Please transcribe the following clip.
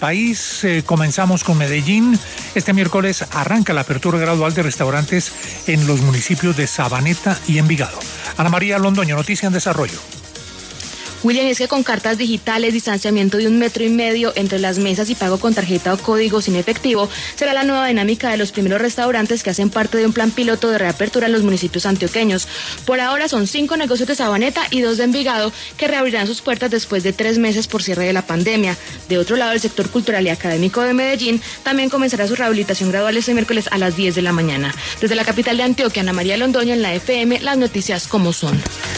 País, comenzamos con Medellín. Este miércoles arranca la apertura gradual de restaurantes en los municipios de Sabaneta y Envigado. Ana María Londoño, Noticia en Desarrollo. William, es que con cartas digitales, distanciamiento de 1,5 metros entre las mesas y pago con tarjeta o código sin efectivo, será la nueva dinámica de los primeros restaurantes que hacen parte de un plan piloto de reapertura en los municipios antioqueños. Por ahora son 5 negocios de Sabaneta y 2 de Envigado que reabrirán sus puertas después de 3 meses por cierre de la pandemia. De otro lado, el sector cultural y académico de Medellín también comenzará su rehabilitación gradual este miércoles a las 10 de la mañana. Desde la capital de Antioquia, Ana María Londoño en la FM, las noticias como son.